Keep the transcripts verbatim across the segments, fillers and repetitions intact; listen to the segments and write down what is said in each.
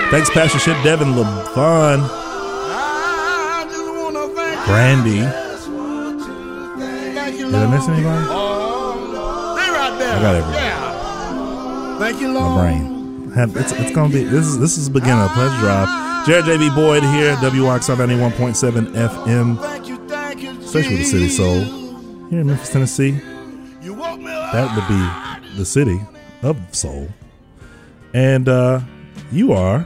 Thanks, Pastor Ship, Devin LeVon, Brandy. Did I miss anybody? Stay right there. I got everybody. Yeah. Thank you, Lord. My brain. Have, it's it's gonna be this is this is the beginning of Pleasure Drive. Jared J B Boyd here, W Y X R ninety-one point seven F M, especially with the City Soul here in Memphis, Tennessee. That would be the city of soul, and uh, you are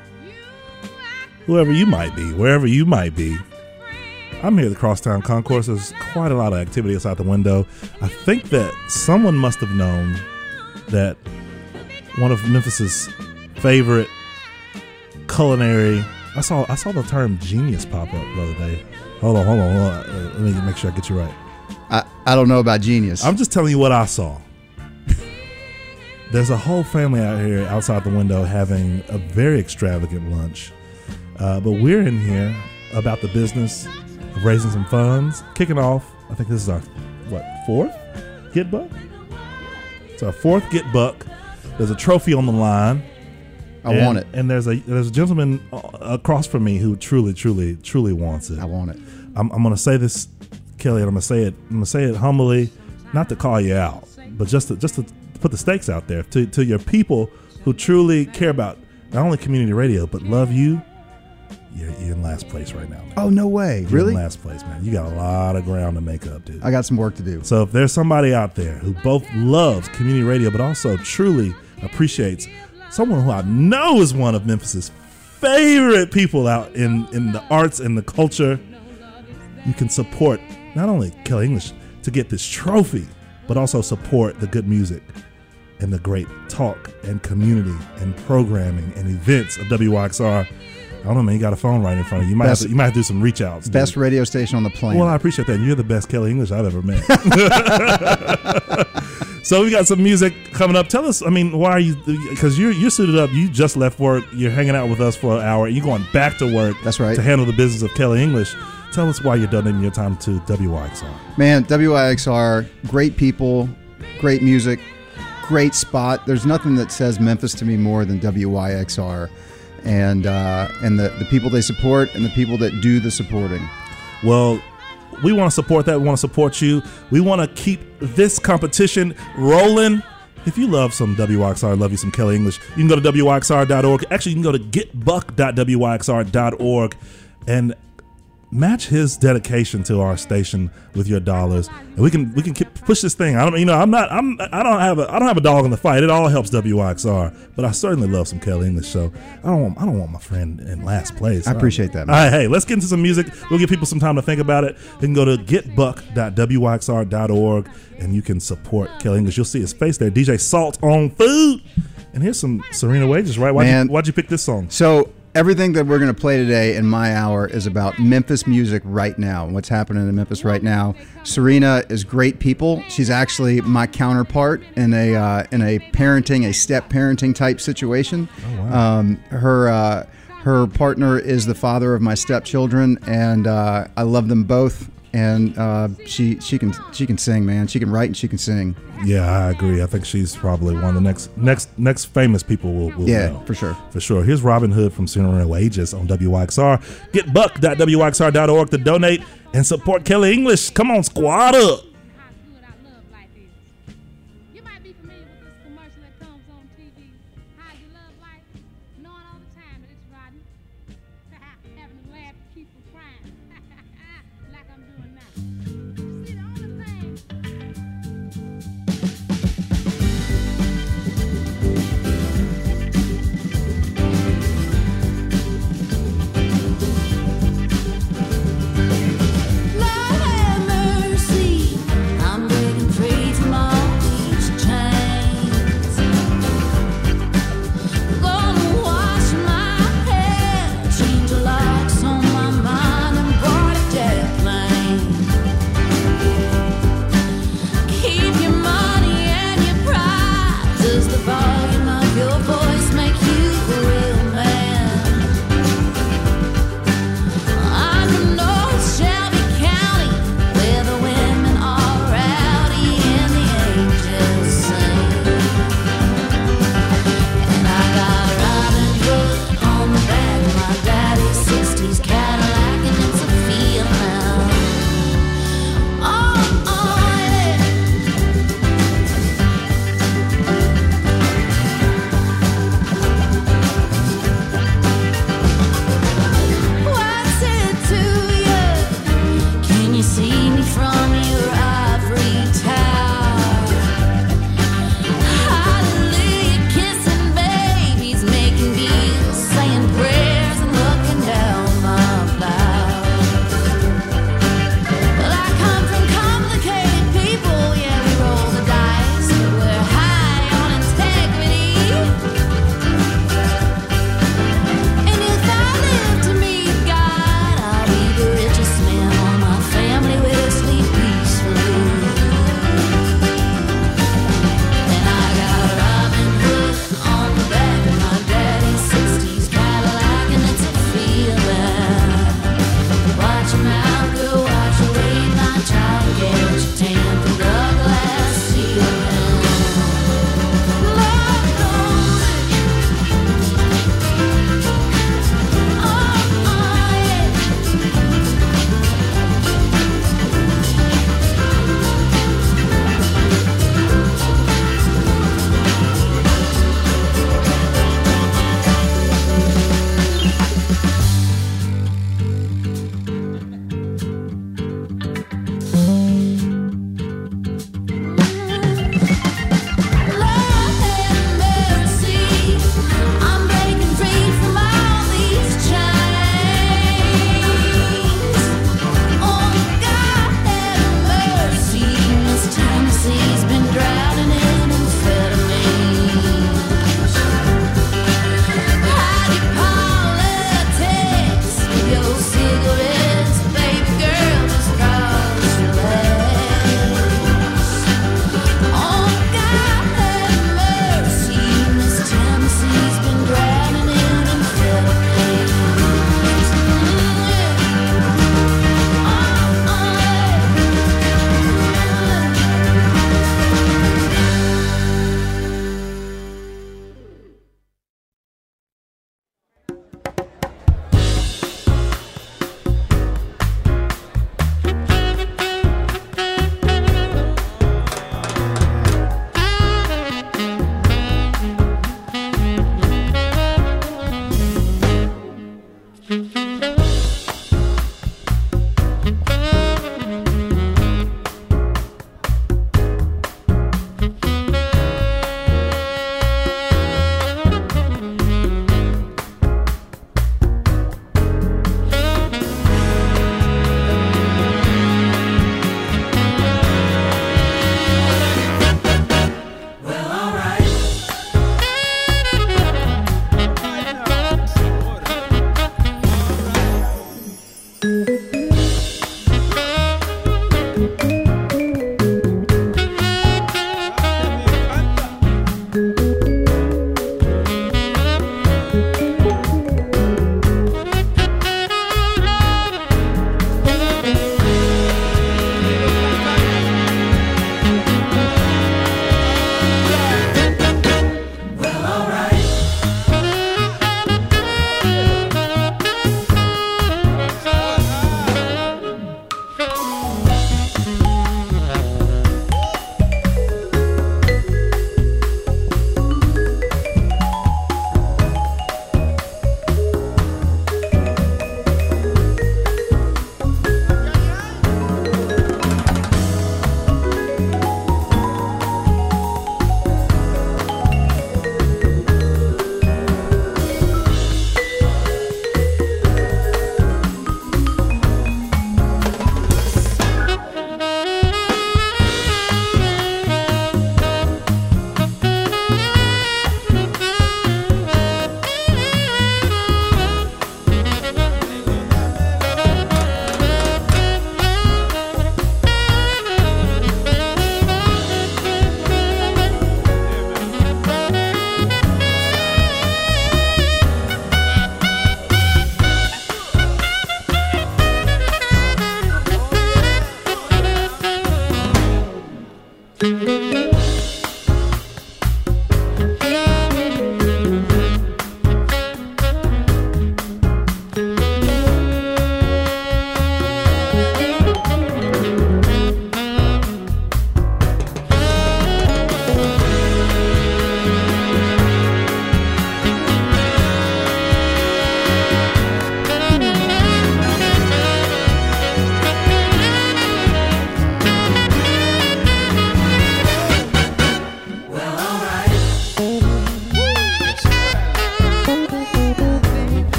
whoever you might be, wherever you might be. I'm here at the Crosstown Concourse. There's quite a lot of activity outside the window. I think that someone must have known that one of Memphis's favorite culinary. I saw I saw the term genius pop up the other day. Hold on, hold on, hold on. Uh, let me make sure I get you right. I, I don't know about genius. I'm just telling you what I saw. There's a whole family out here outside the window having a very extravagant lunch. Uh, but we're in here about the business of raising some funds, kicking off. I think this is our, what, fourth Get Buck? It's our fourth Get Buck. There's a trophy on the line. I and, want it. And there's a there's a gentleman across from me who truly, truly, truly wants it. I want it. I'm, I'm going to say this, Kelly, and I'm going to say it. I'm going to say it humbly, not to call you out, but just to just to put the stakes out there to to your people who truly care about not only community radio but love you. You're, you're in last place right now, man. Oh, no way. You're Really? in last place, man. You got a lot of ground to make up, dude. I got some work to do. So if there's somebody out there who both loves community radio but also truly appreciates someone who I know is one of Memphis's favorite people out in, in the arts and the culture, you can support not only Kelly English to get this trophy, but also support the good music and the great talk and community and programming and events of W Y X R. I don't know, man. You got a phone right in front of you. You might, Best, have, to, you might have to do some reach outs. Best dude. Radio station on the planet. Well, I appreciate that. You're the best Kelly English I've ever met. So we got some music coming up. Tell us, I mean, why are you, because you're, you're suited up. You just left work. You're hanging out with us for an hour. You're going back to work. That's right. To handle the business of Kelly English. Tell us why you're donating your time to W Y X R. Man, W Y X R, great people, great music, great spot. There's nothing that says Memphis to me more than W Y X R. And uh, and the, the people they support and the people that do the supporting. Well, we want to support that. We want to support you. We want to keep this competition rolling. If you love some W Y X R, love you some Kelly English, you can go to W Y X R dot org. Actually, you can go to get buck dot W Y X R dot org and match his dedication to our station with your dollars, and we can we can keep, push this thing. I don't, you know, I'm not, I'm, I don't have a, I don't have a dog in the fight. It all helps W Y X R, but I certainly love some Kelly English. So I don't want, I don't want my friend in last place. I appreciate that, man. All right, hey, let's get into some music. We'll give people some time to think about it. You can go to get buck dot W Y X R dot org and you can support Kelly English. You'll see his face there. D J Salt on Food, and here's some Serena Wages. Right? Why'd Man, you, why'd you pick this song? So. Everything that we're going to play today in my hour is about Memphis music right now and what's happening in Memphis right now. Serena is great people. She's actually my counterpart in a uh, in a parenting, a step parenting type situation. Oh, wow. Um, her uh, her partner is the father of my stepchildren, and uh, I love them both. And uh, she she can she can sing, man. She can write and she can sing. Yeah, I agree. I think she's probably one of the next next next famous people we'll, we'll yeah, know. for sure. For sure. Here's Robin Hood from Serena Wages on W Y X R. Get buck dot W Y X R dot org to donate and support Kelly English. Come on, squad up. Lord have mercy.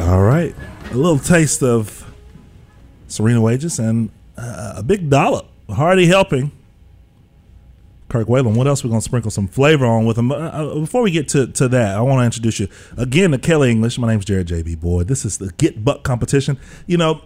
All right. A little taste of Serena Wages and uh, a big dollop. Hardy helping. Kirk Whalum. What else are we going to sprinkle some flavor on with him? Uh, before we get to, to that, I want to introduce you again to Kelly English. My name's Jared J B. Boyd. This is the Get Buck competition. You know,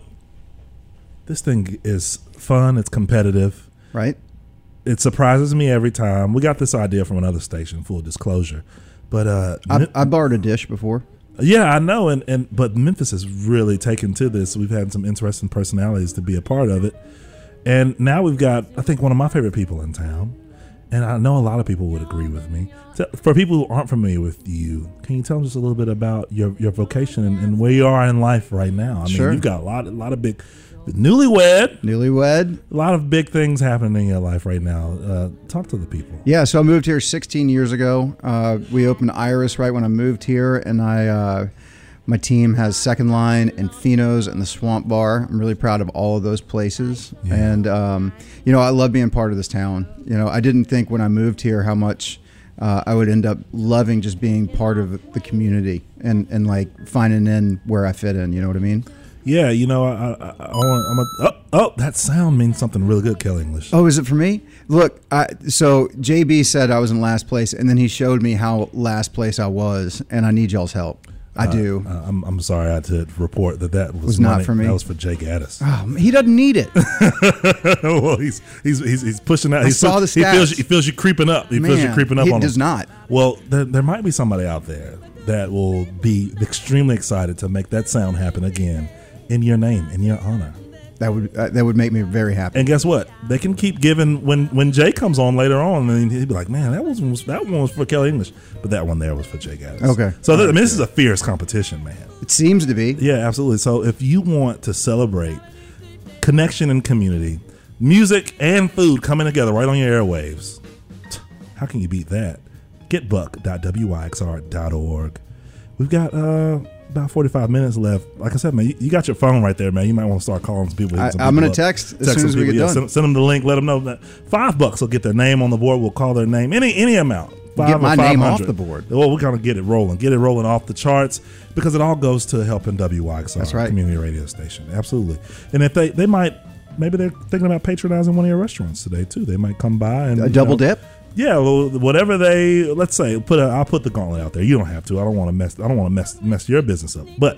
this thing is fun. It's competitive. Right. It surprises me every time. We got this idea from another station, full disclosure. But uh, I, I borrowed a dish before. Yeah, I know, and, and but Memphis has really taken to this. We've had some interesting personalities to be a part of it, and now we've got, I think, one of my favorite people in town, and I know a lot of people would agree with me. So for people who aren't familiar with you, can you tell them just a little bit about your, your vocation and, and where you are in life right now? I mean, Sure. you've got a lot, a lot of big, newlywed, Newlywed. a lot of big things happening in your life right now. Uh, talk to the people. Yeah, so I moved here sixteen years ago. Uh, we opened Iris right when I moved here, and I, uh, my team has Second Line and Fino's and the Swamp Bar. I'm really proud of all of those places, Yeah. and um, you know, I love being part of this town. You know, I didn't think when I moved here how much uh, I would end up loving just being part of the community and and like finding in where I fit in. You know what I mean? Yeah, you know, I, I, I want. I'm a, oh, oh, that sound means something really good, Kelly English. Oh, is it for me? Look, I, so J B said I was in last place, and then he showed me how last place I was, and I need y'all's help. I Uh, do. Uh, I'm, I'm sorry I had to report that that was, Was not money. for me. That was for Jay Gaddis. Oh, he doesn't need it. Well, he's he's he's, he's pushing out. I He's saw push- the He feels stats. you, he feels you creeping up. He feels you Man, creeping up he on does him. not. Well, there, there might be somebody out there that will be extremely excited to make that sound happen again in your name, in your honor. That would uh, that would make me very happy. And guess what? They can keep giving when when Jay comes on later on, and he'd be like, "Man, that was, was that one was for Kelly English, but that one there was for Jay Gaddis." Okay. So th- I mean, this is a fierce competition, man. It seems to be. Yeah, absolutely. So if you want to celebrate connection and community, music and food coming together right on your airwaves, how can you beat that? get buck dot w i x r dot org. We've got uh, about forty-five minutes left. Like I said, man, you, you got your phone right there, man. You might want to start calling some people. I, some I'm people going to up. text as Text soon some as we people, get yeah, done. Send, send them the link. Let them know that five bucks will get their name on the board. We'll call their name any any amount. Five Get or my name off five hundred. the board. Well, we're gonna get it rolling, get it rolling off the charts because it all goes to helping W Y X R, That's right. community radio station. Absolutely. And if they they might maybe they're thinking about patronizing one of your restaurants today too. They might come by and A you double know, dip? Yeah, well, whatever they let's say put a, I'll put the gauntlet out there. You don't have to. I don't want to mess. I don't want to mess mess your business up. But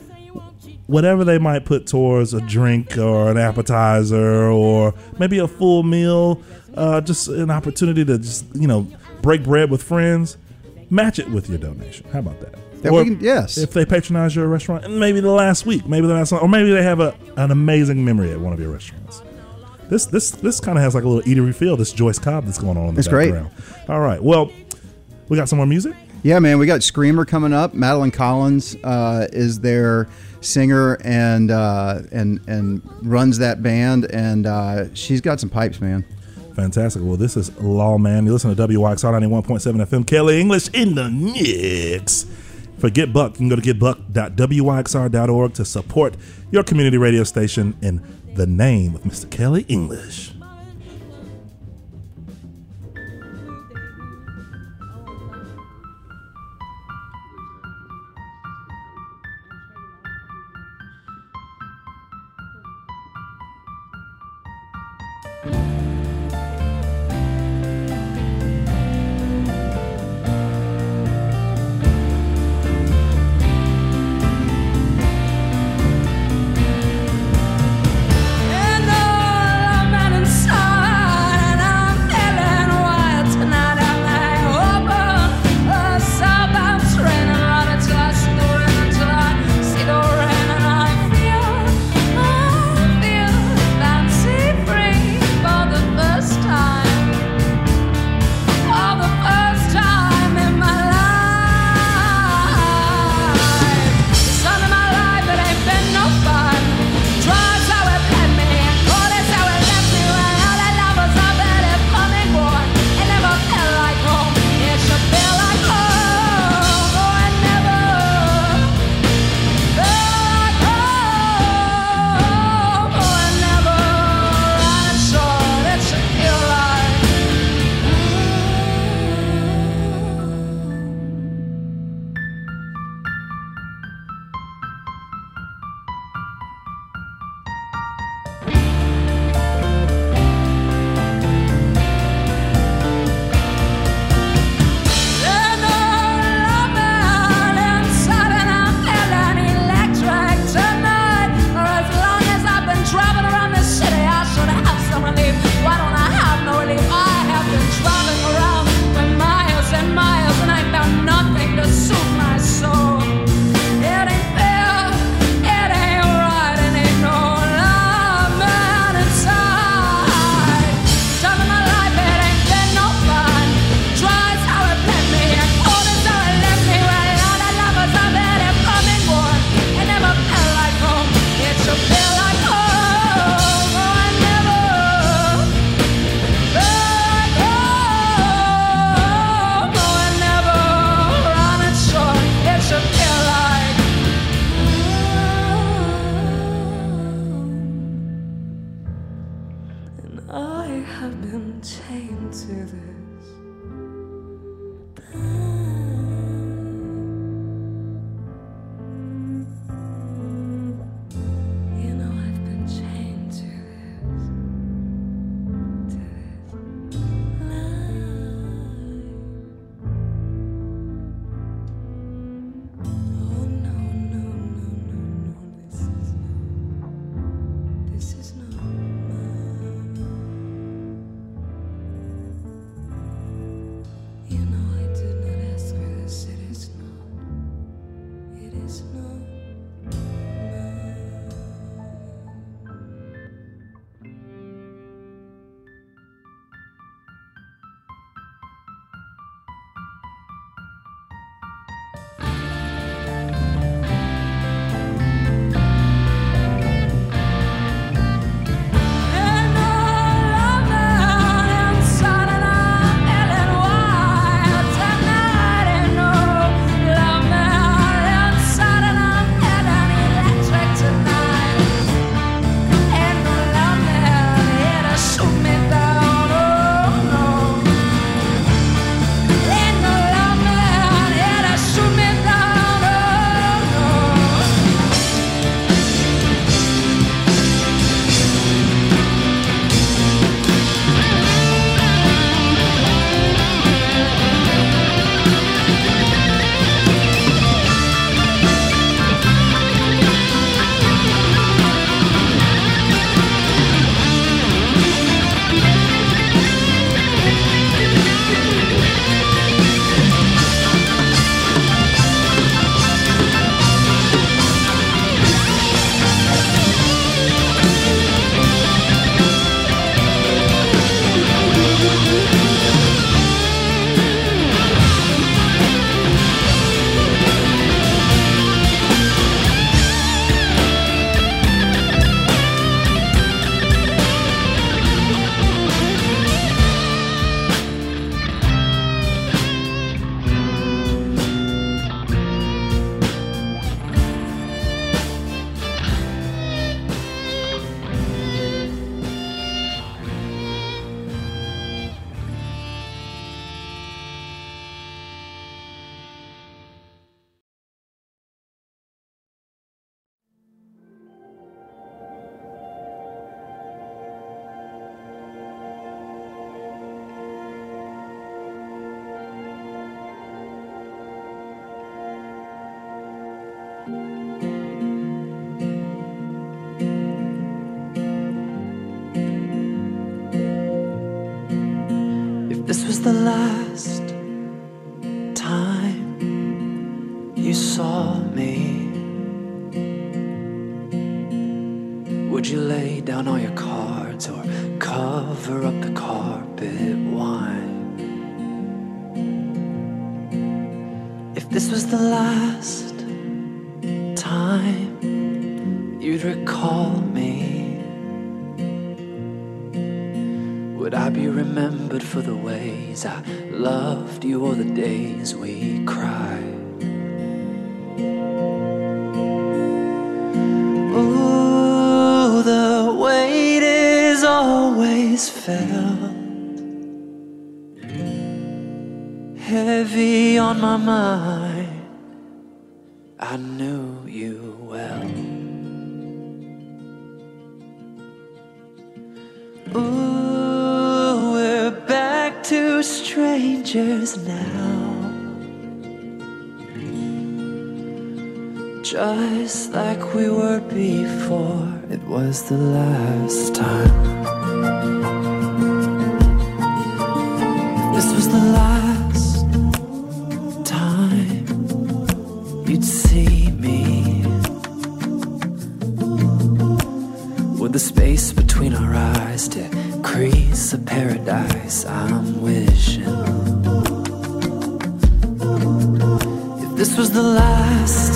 whatever they might put towards a drink or an appetizer or maybe a full meal, uh, just an opportunity to just you know break bread with friends, match it with your donation. How about that? That Or we can- yes. If they patronize your restaurant, and maybe the last week, maybe the last, or maybe they have a an amazing memory at one of your restaurants. This this this kind of has like a little eatery feel. This Joyce Cobb that's going on in the It's great. background. All right, well, we got some more music. Yeah, man, we got Screamer coming up. Madeline Collins uh, is their singer and uh, and and runs that band, and uh, she's got some pipes, man. Fantastic. Well, this is Lawman. You listen to W Y X R ninety-one point seven F M. Kelly English in the mix. For Get Buck, you can go to get buck dot w y x r dot org to support your community radio station in the name of Mister Kelly English. And all our man and If this was the last time you saw me, would you lay down all your cards or cover up the carpet wine? If this was the last time you'd recall me, would I be remembered for the ways I loved you or the days we cried? Oh, the weight is always felt heavy on my mind. I knew you well. Ooh, we're back to strangers now, just like we were before it was the last time. This was the last time you'd see me. With the space between our eyes decrease a paradise I'm wishing. If this was the last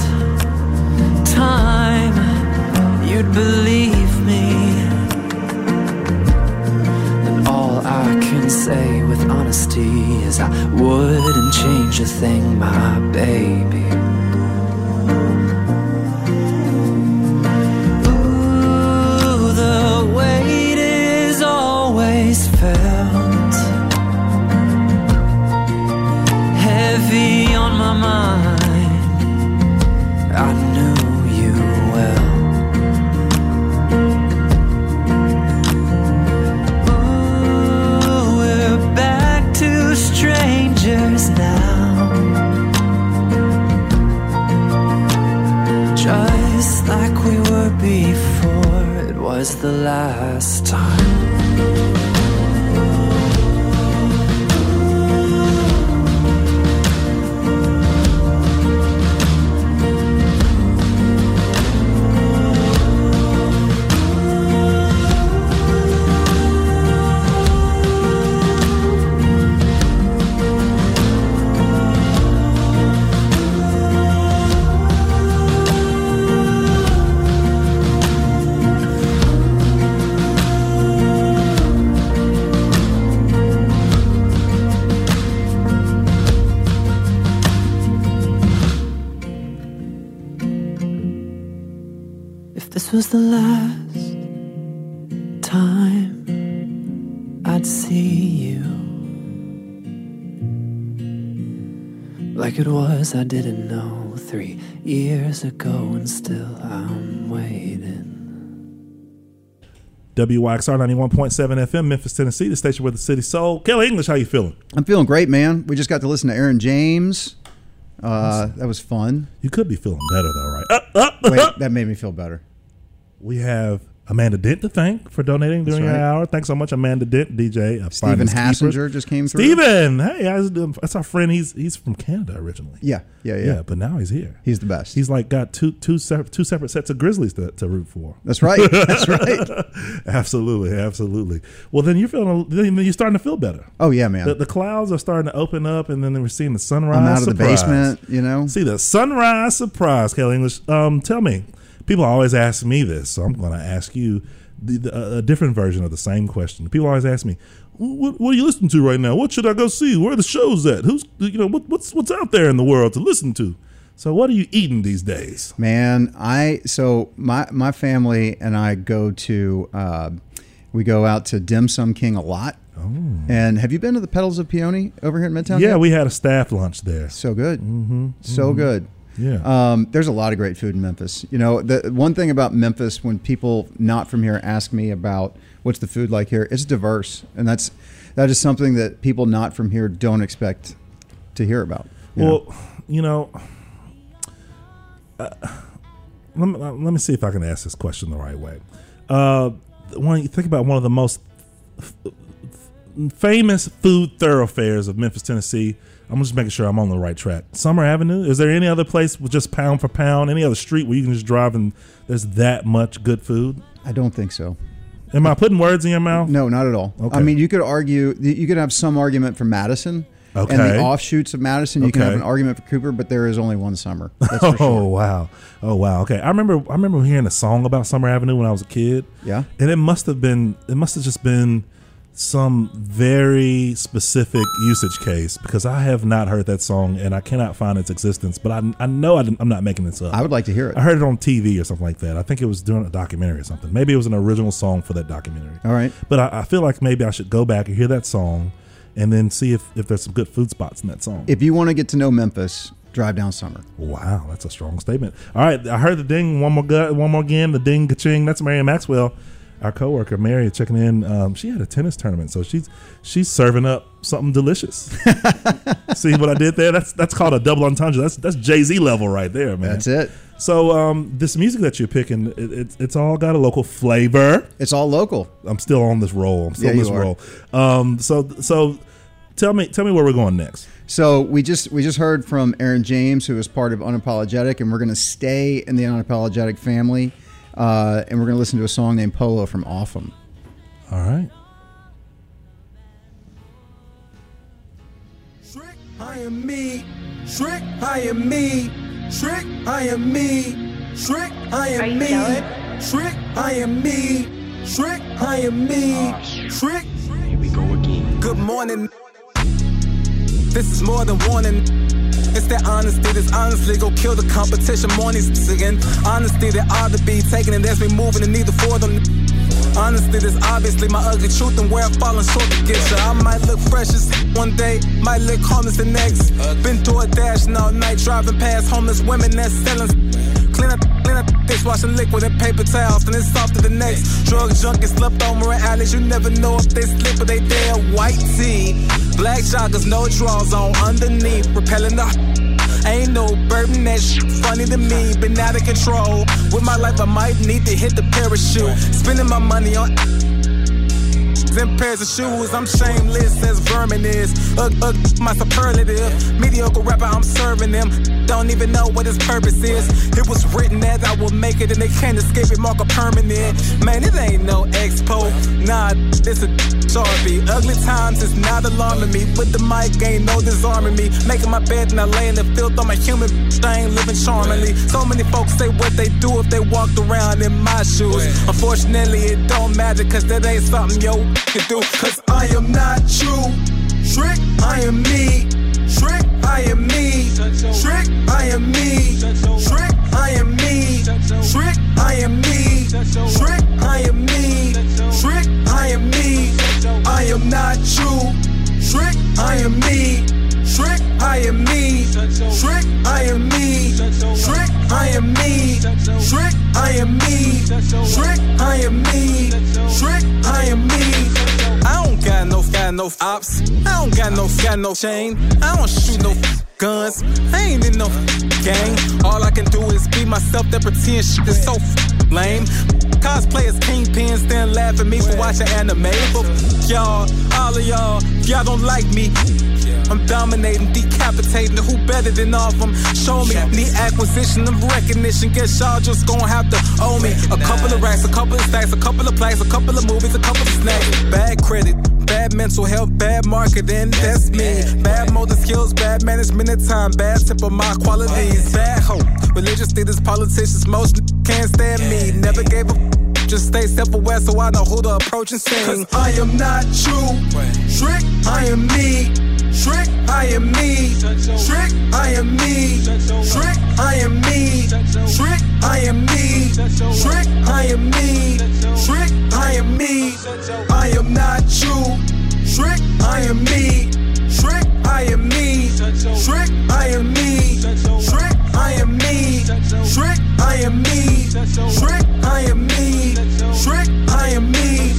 time you'd believe me, then all I can say with honesty is I wouldn't change a thing, my baby. Ooh, the weight is always felt heavy on my mind. I knew you well. Ooh, we're back to strangers now, just like we were before it was the last time. This was the last time I'd see you, like it was I didn't know three years ago, and still I'm waiting. W Y X R ninety-one point seven F M, Memphis, Tennessee, the station with the city soul. Kelly English, how you feeling? I'm feeling great, man. We just got to listen to Aaron James. Uh, that was fun. You could be feeling better though, right? Up, up, Wait, up. that made me feel better. We have Amanda Dent to thank for donating during That's right. our hour. Thanks so much, Amanda Dent, D J. Uh, Stephen Finest Hassinger Keepers. just came through. Stephen, hey, how's it doing? That's our friend. He's he's from Canada originally. Yeah, yeah, yeah. Yeah, but now he's here. He's the best. He's like got two two separate two separate sets of Grizzlies to, to root for. That's right. That's right. Absolutely, absolutely. Well, then you're feeling. Then you're starting to feel better. Oh yeah, man. The, the clouds are starting to open up, and then we're seeing the sunrise. I'm out of surprise. the basement, you know. See the sunrise surprise, Kelly English. Um, tell me, people always ask me this, so I'm going to ask you the, the, a different version of the same question. People always ask me, "What, what are you listening to right now? What should I go see? Where are the shows at? Who's you know what, what's what's out there in the world to listen to?" So, what are you eating these days? Man, I so my my family and I go to uh, we go out to Dim Sum King a lot. Oh. And have you been to the Petals of Peony over here in Midtown? Yeah, yet? we had a staff lunch there. So good. Mm-hmm, so mm-hmm. good. Yeah. Um, there's a lot of great food in Memphis. You know, the one thing about Memphis, when people not from here ask me about what's the food like here, it's diverse, and that's that is something that people not from here don't expect to hear about. You well, know? you know, uh, let me, let me see if I can ask this question the right way. Uh, when you think about one of the most f- f- famous food thoroughfares of Memphis, Tennessee, I'm just making sure I'm on the right track. Summer Avenue. Is there any other place with just pound for pound, any other street where you can just drive and there's that much good food? I don't think so. Am I putting words in your mouth? No, not at all. Okay. I mean, you could argue, you could have some argument for Madison. Okay. And the offshoots of Madison, you Okay. can have an argument for Cooper, but there is only one Summer. That's for Oh sure. wow! Oh wow! Okay, I remember. I remember hearing a song about Summer Avenue when I was a kid. Yeah. and it must have been. It must have just been some very specific usage case because I have not heard that song and I cannot find its existence. But I, I know I didn't, I'm not making this up. I would like to hear it. I heard it on T V or something like that. I think it was during a documentary or something. Maybe it was an original song for that documentary. All right. But I, I feel like maybe I should go back and hear that song and then see if, if there's some good food spots in that song. If you want to get to know Memphis, drive down Summer. Wow, that's a strong statement. All right, I heard the ding one more gu- one more again, the ding ka-ching. That's Mary Maxwell, our coworker. Mary checking in. Um, she had a tennis tournament, so she's she's serving up something delicious. See what I did there? That's that's called a double entendre. That's that's Jay-Z level right there, man. That's it. So um, this music that you're picking, it, it's it's all got a local flavor. It's all local. I'm still on this roll. I'm still Yeah, on this you are. roll. Um, so so tell me tell me where we're going next. So we just we just heard from Aaron James, who is part of Unapologetic, and we're going to stay in the Unapologetic family, uh, and we're going to listen to a song named Polo from Offham. All right. Shrek, I am me. Shrek, I am me. Shrek, I am me. Shrek, I am Are you me. jealous? Shrek, I am me. Shrek, I am me. Shrek. Here we go again. Good morning. This is more than warning. It's that honesty that's honestly go kill the competition. Mornings again. Honesty that ought to be taken and that's me moving and neither for them. Honesty that's obviously my ugly truth and where I'm falling short to get you. I might look fresh as one day, might look homeless the next. Been through a dash all night, driving past homeless women that's selling. Clean up, clean up, dishwashing liquid and paper towels, and it's off to the next. Drug junkies slept over in alleys, you never know if they slip or they dead. White tee, black joggers, no drawers on underneath, repelling the. Ain't no burden, that shit funny to me, been out of control. With my life, I might need to hit the parachute. Spending my money on and pairs of shoes. I'm shameless as vermin is. Ugh, ugh, my superlative. Mediocre rapper, I'm serving them. Don't even know what his purpose is. It was written that I will make it and they can't escape it, mark a permanent. Man, it ain't no expo. Nah, this a Sharpie. Ugly times is not alarming me. With the mic, ain't no disarming me. Making my bed and I lay in the filth on my human. I ain't living charmingly. So many folks say what they do if they walked around in my shoes. Unfortunately, it don't matter cause that ain't something yo can do. Cause I am not you. Shrek, I am me. Shrek, I am me. Shrek, I am me. Shrek, I am me. Shrek, I am me. Shrek, I am me. Shrek, I am me. I am not you. Shrek, I am me. Shrek, I am me. Shrek, I am me. Shrek, I am me. Shrek, I am me. Shrek, I am me. Shrek, I am me. I don't got no, got no ops. I don't got no, got no chain. I don't shoot no guns. I ain't in no gang. All I can do is be myself. That pretend shit is so lame. Cosplayers, kingpins, then laugh at me for watching anime. But y'all, all of y'all, y'all don't like me. I'm dominating, decapitating. Who better than all of them? Show me. Need acquisition of recognition. Guess y'all just gonna have to owe me. A couple of racks, a couple of stacks, a couple of plaques, a couple of movies, a couple of snacks. Bad credit, bad mental health, bad marketing. That's me. Bad motor skills, bad management of time, bad tip of my qualities. Bad hope. Religious leaders, politicians, most can't stand me. Never gave a. Just stay self-aware so I know who to approach and sing. Cause I am not you. Shrek, I am me. Shrek, I am me. Shrek, I am me. Shrek, I am me. Shrek, I am me. Shrek, I am me. Shrek, I am me. I am not you. Shrek, I am me. Shrek, I am me. Shrek, I am me. Shrek, I am me. Shrek, I am me. Shrek, I am me. Shrek, I am me.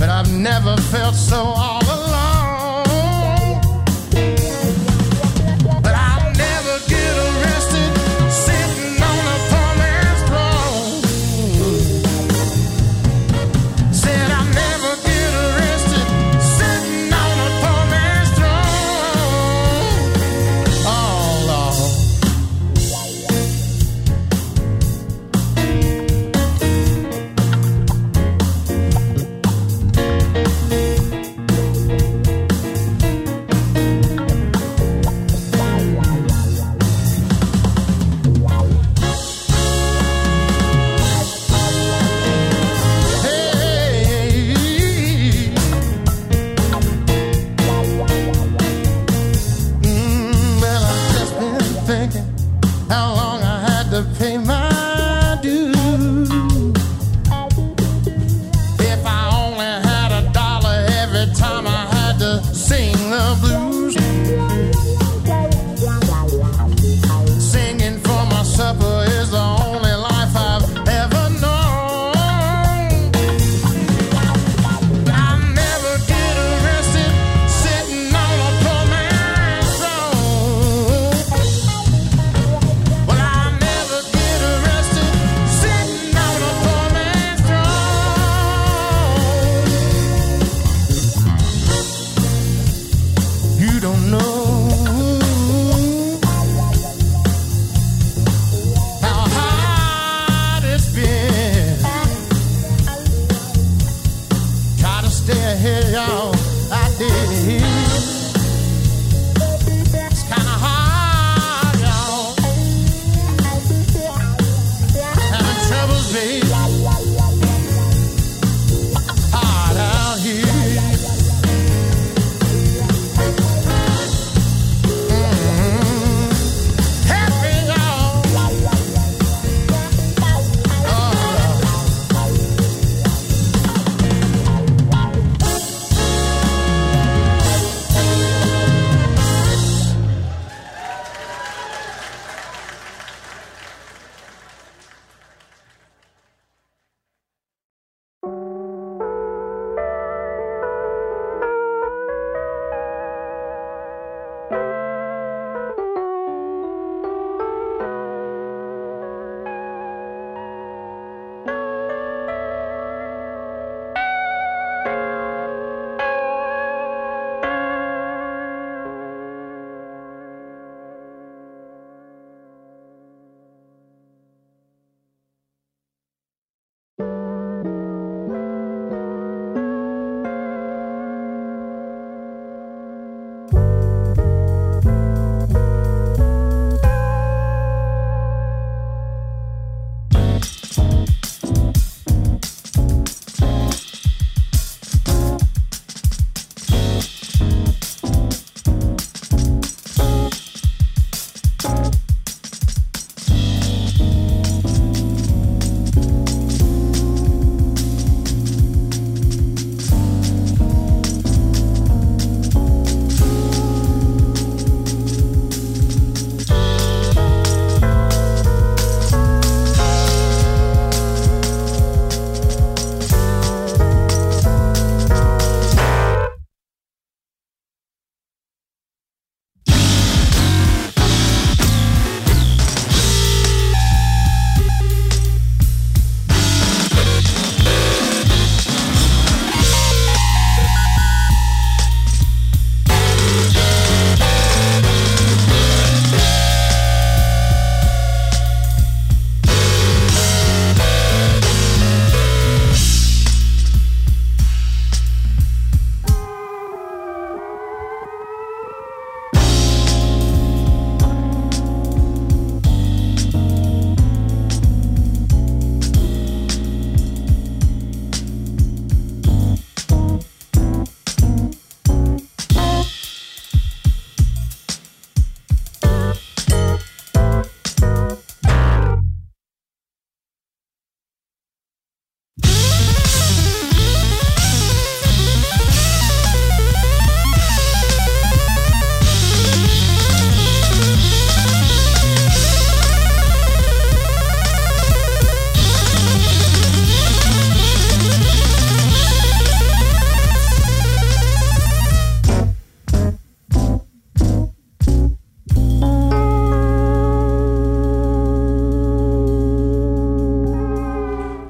but I've never felt so all alone. But I'll never get arrested sitting on a poor man's throne. Said I'll never get arrested sitting on a poor man's throne. Oh, Lord. How long I had to pay my dues. If I only had a dollar every time I had to sing the blues. Singing for my supper is the only life I've ever known. I'll never get arrested sitting on a poor man's throne. Well, I'll never get arrested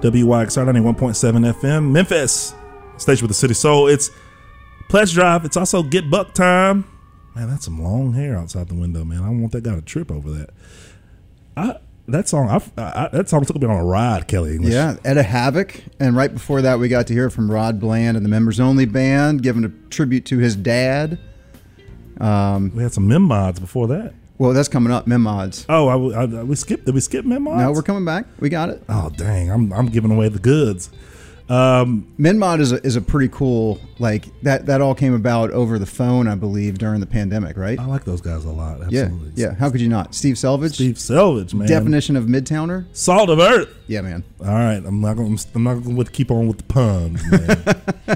W Y X R ninety-one point seven F M, Memphis, station with the City Soul. It's Pledge Drive. It's also Get Buck time. Man, that's some long hair outside the window, man. I don't want that guy to trip over that. I that song, I, I, that song took me on a ride, Kelly English. Yeah, Etta Havoc, and right before that, we got to hear from Rod Bland and the Members Only Band, giving a tribute to his dad. Um, we had some Mem Mods before that. Well, that's coming up, Mem Mods. Oh, I, I, we skipped. Did we skip Mem Mods? No, we're coming back. We got it. Oh, dang! I'm I'm giving away the goods. Um, Minmod is a, is a pretty cool, like that that all came about over the phone, I believe, during the pandemic, right? I like those guys a lot. Absolutely. Yeah, yeah. How could you not? Steve Selvage. Steve Selvage, man. Definition of Midtowner. Salt of earth. Yeah, man. All right, I'm not going. I'm not going to keep on with the puns, man.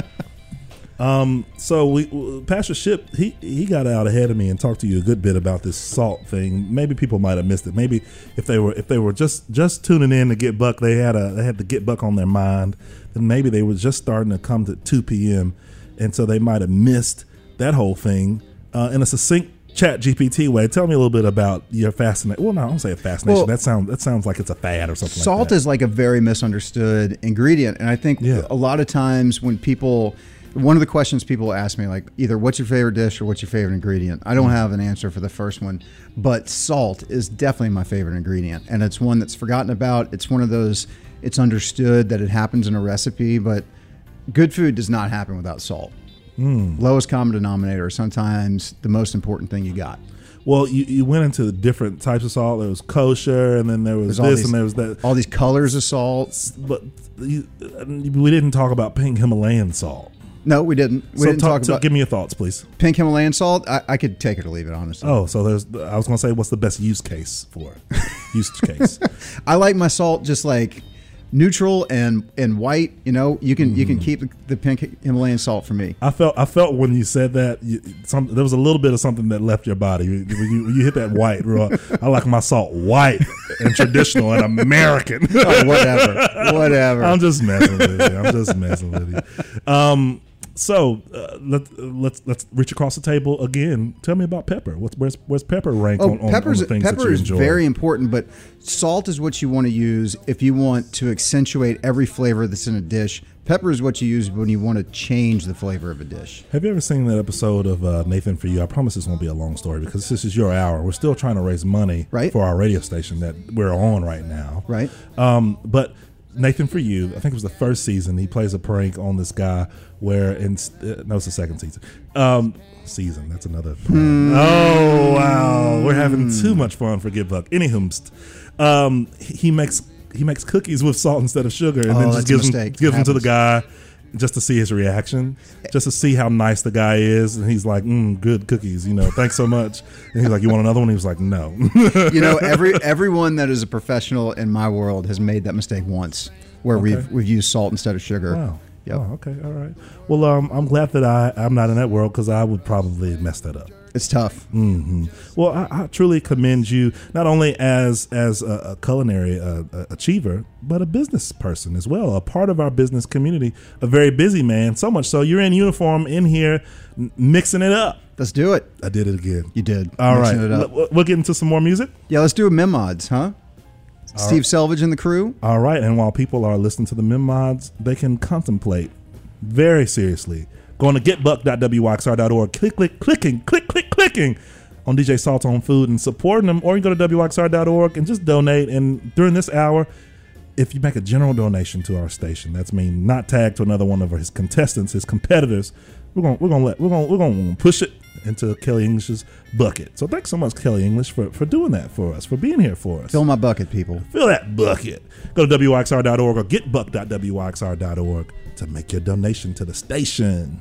um. So we, Pastor Ship, he he got out ahead of me and talked to you a good bit about this salt thing. Maybe people might have missed it. Maybe if they were if they were just just tuning in to Get Buck, they had a they had the Get Buck on their mind. Then maybe they were just starting to come to two p.m. and so they might have missed that whole thing uh, in a succinct Chat G P T way. Tell me a little bit about your fascination. Well, no, I don't say a fascination. Well, that sounds that sounds like it's a fad or something. Salt like that. is like a very misunderstood ingredient, and I think Yeah. a lot of times when people, one of the questions people ask me, like either what's your favorite dish or what's your favorite ingredient. I don't have an answer for the first one, but salt is definitely my favorite ingredient, and it's one that's forgotten about. It's one of those. It's understood that it happens in a recipe, but good food does not happen without salt. Mm. Lowest common denominator, sometimes the most important thing you got. Well, you, you went into different types of salt. There was kosher, and then there was There's this, these, and there was that. All these colors of salt. But you, we didn't talk about pink Himalayan salt. No, we didn't. We so didn't talk, talk so about. give me your thoughts, please. Pink Himalayan salt. I, I could take it or leave it, honestly. Oh, so there's. I was going to say, what's the best use case for it? use case. I like my salt just like neutral and and white. You know, you can mm. you can keep the, the pink Himalayan salt for me. I felt I felt when you said that, you, some there was a little bit of something that left your body. You, you, you hit that white. Raw. I like my salt white and traditional and American. Oh, whatever, whatever. I'm just messing with you. I'm just messing with you. Um. So uh, let, let's let's reach across the table again. Tell me about pepper. What's where's where's pepper rank oh, on, on, pepper's, on the things pepper that you is enjoy? very important, but salt is what you want to use if you want to accentuate every flavor that's in a dish. Pepper is what you use when you want to change the flavor of a dish. Have you ever seen that episode of uh, Nathan For You? I promise this won't be a long story because this is your hour. We're still trying to raise money right. for our radio station that we're on right now. Right. Um, but Nathan For You, I think it was the first season, he plays a prank on this guy where, in, uh, no, it's the second season. Um, season, that's another prank. Mm. Oh, wow. We're having too much fun for Get Buck. Anywho, um, he makes he makes cookies with salt instead of sugar and oh, then just gives them, gives them to the guy just to see his reaction, just to see how nice the guy is. And he's like, mm, good cookies, you know, thanks so much. And he's like, you want another one? He was like, no. You know, every everyone that is a professional in my world has made that mistake once where Okay. we've we've used salt instead of sugar. Wow. Yep. Oh, okay. All right. Well, um, I'm glad that I, I'm not in that world because I would probably mess that up. It's tough. Mm-hmm. Well, I, I truly commend you not only as as a, a culinary uh, achiever, but a business person as well, a part of our business community, a very busy man, so much so you're in uniform in here n- mixing it up. Let's do it. I did it again. You did. All Mixing right. It up. L- we'll get into some more music. Yeah, let's do a Mem Mods, huh? All Steve right. Selvage and the crew. All right. And while people are listening to the Mem Mods, they can contemplate very seriously going to get buck dot w y x r dot org, click, click, clicking, click, click, clicking on D J Salt on Food and supporting them, or you can go to w y x r dot org and just donate. And during this hour, if you make a general donation to our station, that's mean not tagged to another one of his contestants, his competitors, we're gonna we're gonna let we're gonna we're gonna push it into Kelly English's bucket. So thanks so much, Kelly English, for, for doing that for us, for being here for us. Fill my bucket, people. Fill that bucket. Go to w y x r dot org or get buck dot w y x r dot org to make your donation to the station.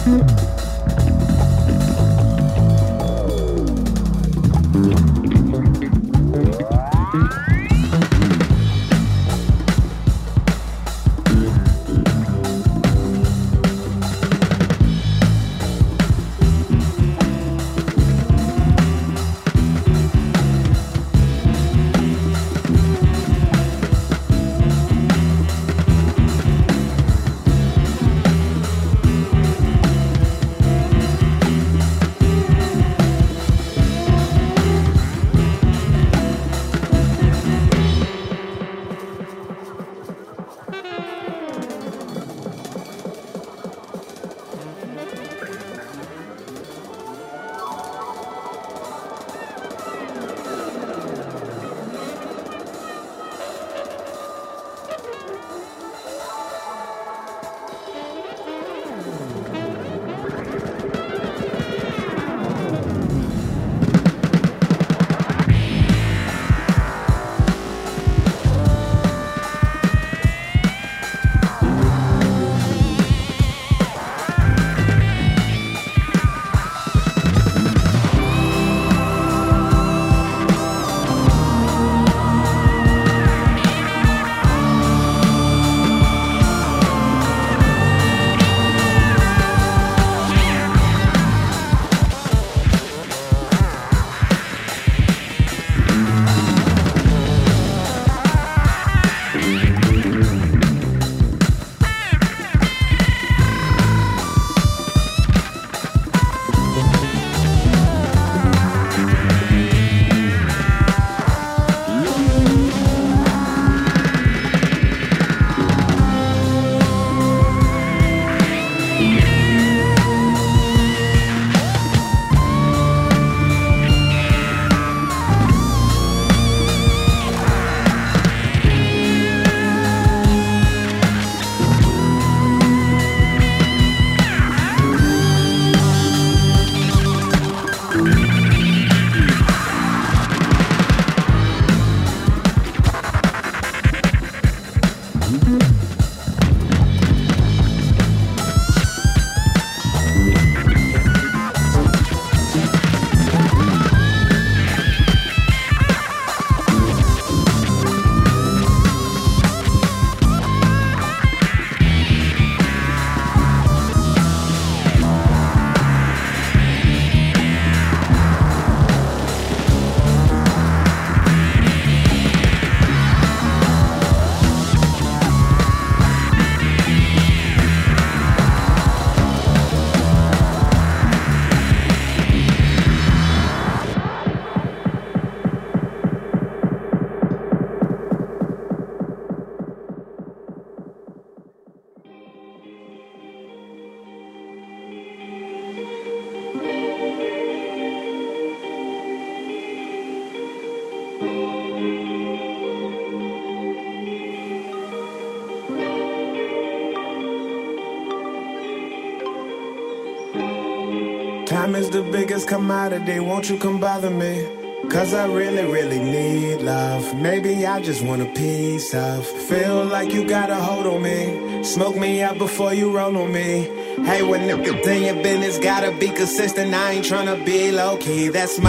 Time is the biggest commodity, won't you come bother me? Cause I really, really need love. Maybe I just want a piece of. Feel like you got a hold on me. Smoke me up before you roll on me. Hey, when everything your business gotta be consistent. I ain't tryna be low-key. That's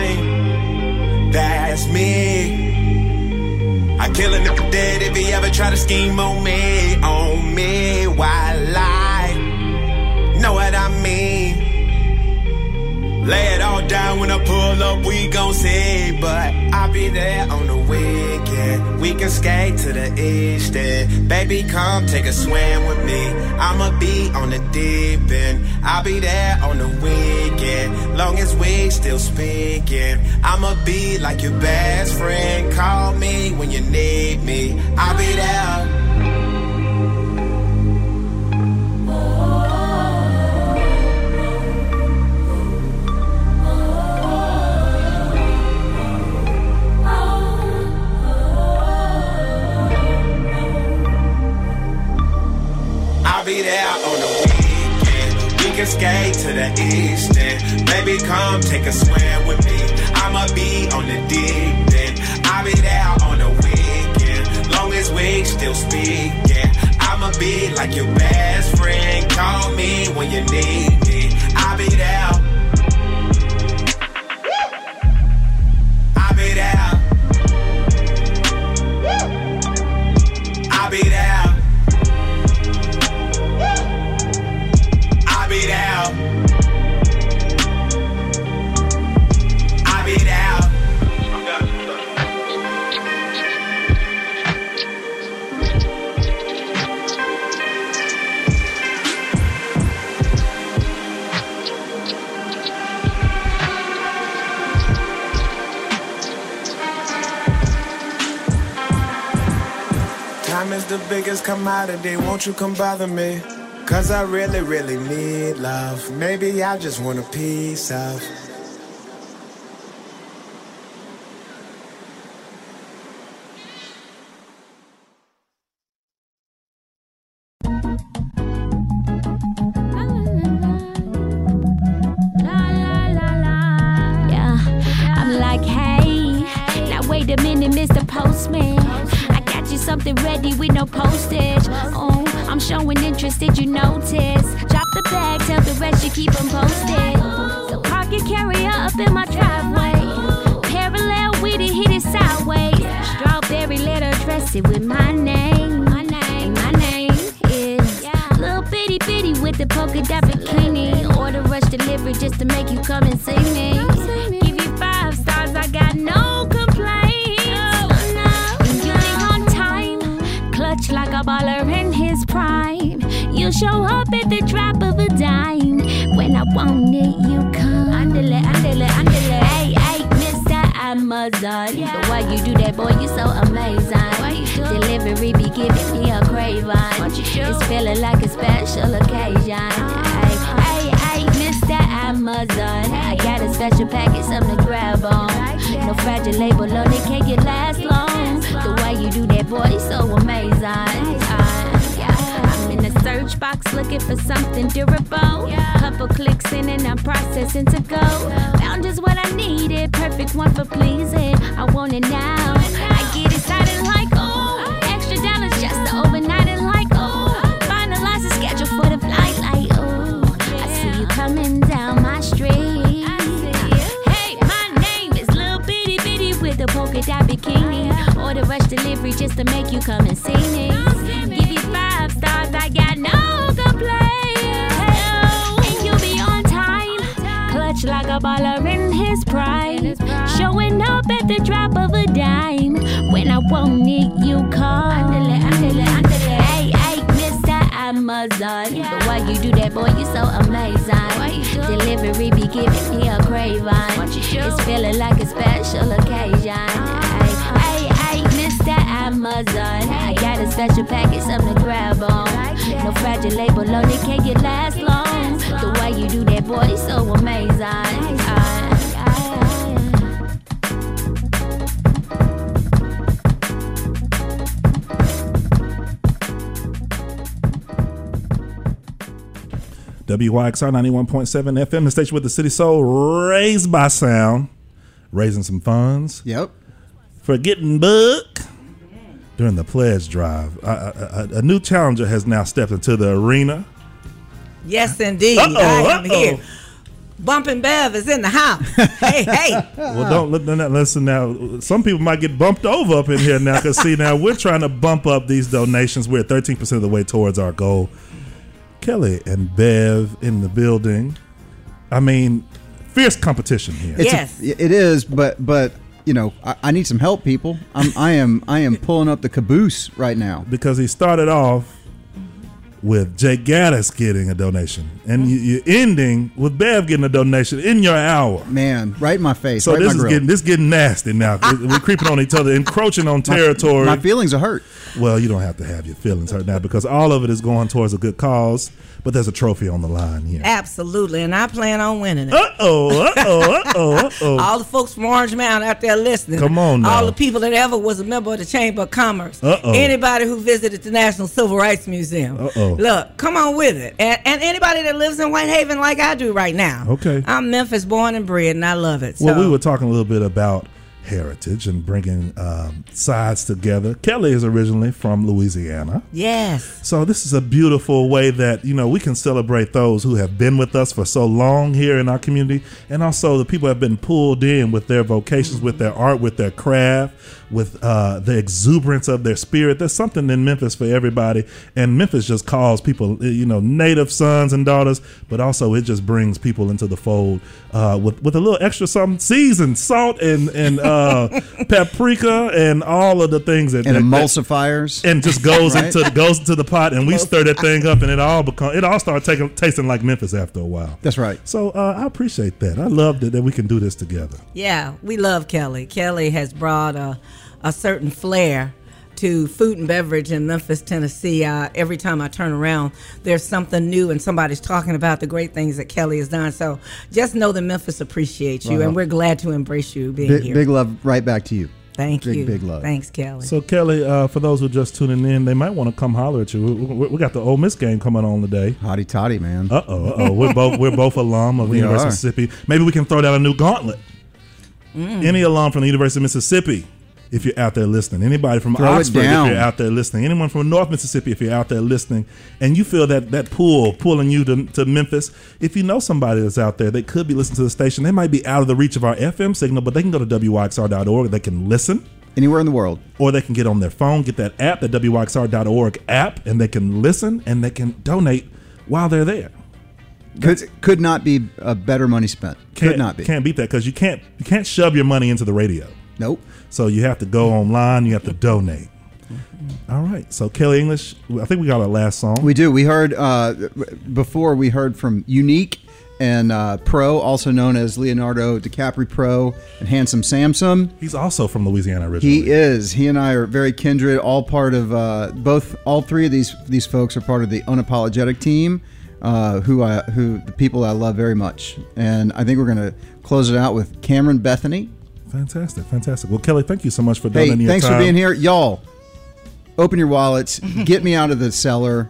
mine, that's me. I kill a nigga dead if he ever try to scheme on me. On me, why lie? Know what I mean? Lay it all down when I pull up, we gon' see. But I'll be there on the weekend. We can skate to the east end. Baby, come take a swim with me. I'ma be on the deep end. I'll be there on the weekend. Long as we still speaking. I'ma be like your best friend. Call me when you need me. I'll be there. Be there on the weekend. We can skate to the east end. Baby, come take a swim with me. I'ma be on the deep end. I'll be there on the weekend. Long as we still speaking. I'ma be like your best friend. Call me when you need me. the biggest commodity. Won't you come bother me? Cause I really, really need love. Maybe I just want a piece of. Wait a minute, Mister Postman. I got you something ready with no postage. Oh, I'm showing interest, did you notice? Drop the bag, tell the rest you keep them posted. So park your carrier up in my driveway. Parallel with it, hit it sideways. Strawberry letter, dress it with my name. My name, my name is little bitty bitty with the polka dot bikini. Order rush delivery just to make you come and see me. Give you five stars, I got no complaints. Like a baller in his prime, you show up at the drop of a dime. When I want it, you come. Andale, andale, andale. Hey, hey, Mister Amazon. The way you do that, boy, you so amazing. Delivery be giving me a craving. It's feeling like a special occasion. Hey, hey, hey, Mister Amazon. I got a special package, something to grab on. No fragile label on it, can't get last long. The way you do that, boy, so amazing. Uh, yeah. I'm in the search box looking for something durable. Couple clicks in and I'm processing to go. Found just what I needed, perfect one for pleasing. I want it now. I get excited like, oh, extra dollars just to overnight it like, oh, finalize the schedule for the flight like, oh, I see you coming down my street. Hey, my name is Lil Bitty Bitty with a polka dot bikini. Order rush delivery just to make you come and see me. Give you five stars, I got no complaints. And you'll be on time. Clutch like a baller in his prime. Showing up at the drop of a dime. When I want it, you call. Andale, andale, andale. Hey, hey, Mister Amazon. The way you do that, boy, you so amazing. Delivery be giving me a craving. It's feeling like a special occasion. Hey, hey, Mister Amazon. I got a special package, something to grab on. No fragile label on it, can't get last long. The way you do that, boy, so amazing. Uh, W Y X R ninety-one point seven F M, the station with the city soul, raised by sound, raising some funds. Yep. For getting book during the pledge drive. A, a, a new challenger has now stepped into the arena. Yes, indeed. Uh-oh, I am uh-oh. here. Bumping Bev is in the house. Hey, hey. Well, don't li- listen now. Some people might get bumped over up in here now because, see, now we're trying to bump up these donations. We're thirteen percent of the way towards our goal. Kelly and Bev in the building. I mean, fierce competition here. It's Yes. a, it is, but but you know, I, I need some help, people. I'm I am I am pulling up the caboose right now. Because he started off with Jay Gaddis getting a donation, and you, you're ending with Bev getting a donation in your hour. Man, right in my face. So right in this my is grill. getting this getting nasty now. We're creeping on each other, encroaching on territory. My feelings are hurt. Well, you don't have to have your feelings hurt now because all of it is going towards a good cause. But there's a trophy on the line here. Absolutely, and I plan on winning it. Uh oh, uh oh, uh oh, uh oh. All the folks from Orange Mountain out there listening. Come on now. All the people that ever was a member of the Chamber of Commerce. Uh-oh. Anybody who visited the National Civil Rights Museum. Uh-oh. Look, come on with it. And, and anybody that lives in Whitehaven like I do right now. Okay. I'm Memphis born and bred, and I love it. Well, so. we were talking a little bit about heritage and bringing um, sides together. Kelly is originally from Louisiana. Yes. So this is a beautiful way that, you know, we can celebrate those who have been with us for so long here in our community, and also the people who have been pulled in with their vocations, with their art, with their craft, with uh, the exuberance of their spirit. There's something in Memphis for everybody, and Memphis just calls people, you know, native sons and daughters, but also it just brings people into the fold uh, with, with a little extra something, seasoned salt and, and uh, paprika and all of the things that And that- emulsifiers. that- and just goes Right? into goes into the pot, and we stir that thing up, and it all become it all started taking tasting like Memphis after a while. That's right. So uh, I appreciate that. I love that, that we can do this together. Yeah, we love Kelly. Kelly has brought a, a certain flair to food and beverage in Memphis, Tennessee. Uh, every time I turn around, there's something new and somebody's talking about the great things that Kelly has done. So just know that Memphis appreciates you, Wow. and we're glad to embrace you being Big, here. big love right back to you. Thank big, you. Big love. Thanks, Kelly. So, Kelly, uh, for those who are just tuning in, they might want to come holler at you. We, we, we got the Ole Miss game coming on today. Hotty toddy, man. Uh oh, uh oh. We're both we're both alum of the We University are. of Mississippi. Maybe we can throw down a new gauntlet. Mm. Any alum from the University of Mississippi, if you're out there listening. Anybody from Throw it Oxford, if down. you're out there listening. Anyone from North Mississippi, if you're out there listening, and you feel that that pull pulling you to, to Memphis. If you know somebody that's out there, they could be listening to the station. They might be out of the reach of our F M signal, but they can go to W Y X R dot org. They can listen. Anywhere in the world. Or they can get on their phone, get that app, the W Y X R dot org app, and they can listen and they can donate while they're there. Could, could not be a better money spent. Can't, Could not be. Can't beat that because you can't you can't shove your money into the radio. Nope. So you have to go online. You have to donate. All right. So Kelly English, I think we got our last song. We do. We heard uh, before. We heard from Unique and uh, Pro, also known as Leonardo DiCaprio Pro and Handsome Samson. He's also from Louisiana originally. He is. He and I are very kindred. All part of uh, both. All three of these these folks are part of the Unapologetic team. Uh, who I who the people I love very much. And I think we're going to close it out with Cameron Bethany. Fantastic, fantastic. Well, Kelly, thank you so much for Hey, donating your thanks time. for being here, y'all. Open your wallets. Get me out of the cellar.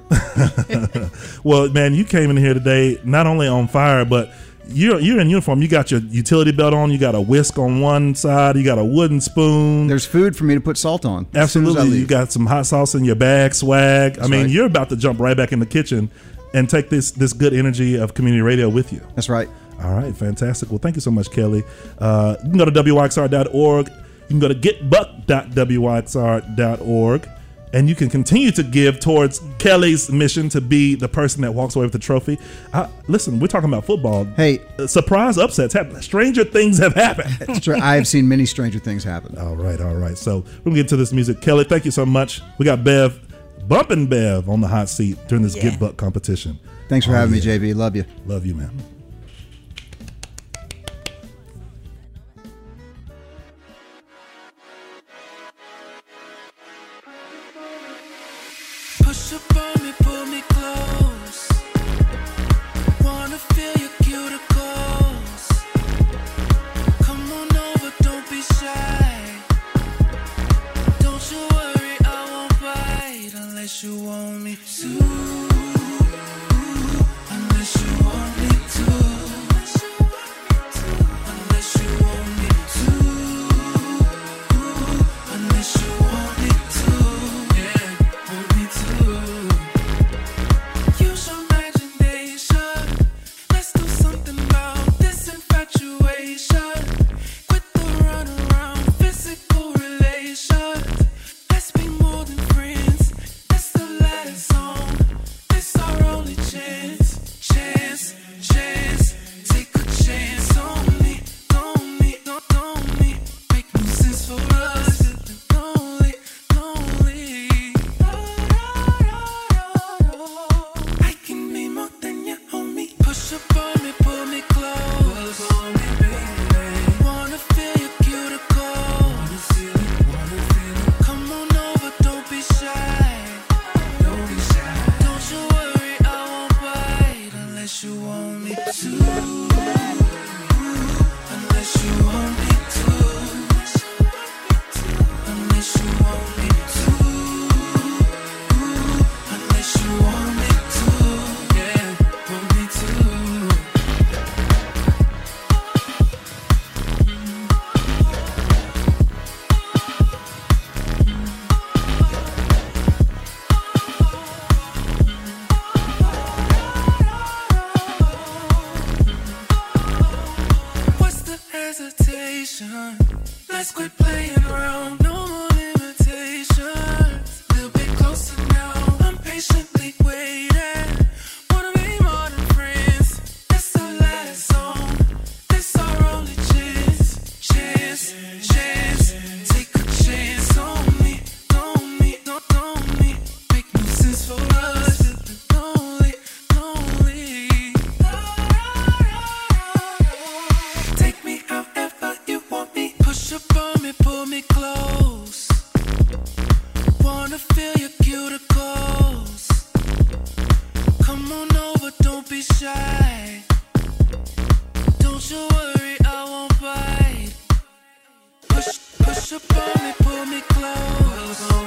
Well, man, you came in here today not only on fire, but you're you're in uniform. You got your utility belt on. You got a whisk on one side. You got a wooden spoon. There's food for me to put salt on. as soon as I Absolutely. leave. You got some hot sauce in your bag, swag. I mean, right. you're about to jump right back in the kitchen and take this this good energy of community radio with you. That's right. All right, fantastic. Well, thank you so much, Kelly. Uh, you can go to W Y X R dot org. You can go to get buck dot W Y X R dot org. And you can continue to give towards Kelly's mission to be the person that walks away with the trophy. Uh, listen, we're talking about football. Hey. Uh, surprise upsets happen. Stranger things have happened. It's true. I have seen many stranger things happen. All right, all right. So we're going to get into this music. Kelly, thank you so much. We got Bev, bumping Bev on the hot seat during this Yeah. Get Buck competition. Thanks for Oh, having me, yeah. J B. Love you. Love you, man. Push up on me, pull me close. Wanna feel your cuticles. Come on over, don't be shy. Don't you worry, I won't bite unless you want me to. Unless you want me to. Unless you want me to. Unless you want me to. Yeah, want me to. Use your imagination. Let's do something about this infatuation. Quit the runaround, physical relations. Let's be more than friends. It's the last song. It's our only chance. Chance, chance. Take a chance on me, on me, on on me. Make no sense for us. Lonely, lonely. I can be more than your homie. Push up on me, pull me close. Pull on me, baby. Wanna feel your cuticles. Wanna feel it, wanna feel it. Come on over, don't be shy. Don't be shy. Don't you worry, I won't bite unless you want me to. Unless you want me to. Unless you want me to. Unless you want me to. Yeah, want me to. What's the hesitation? Let's quit playing around. No more limitations. Little bit closer now. I'm patiently waiting. Wanna be more than friends. It's the last song. It's our only chance. Chance, chance. Take a chance on me, on me, on on me. Make no sense for us. Lonely, lonely. Take me however you want me. Push up on me, pull me close. up on me, pull me close.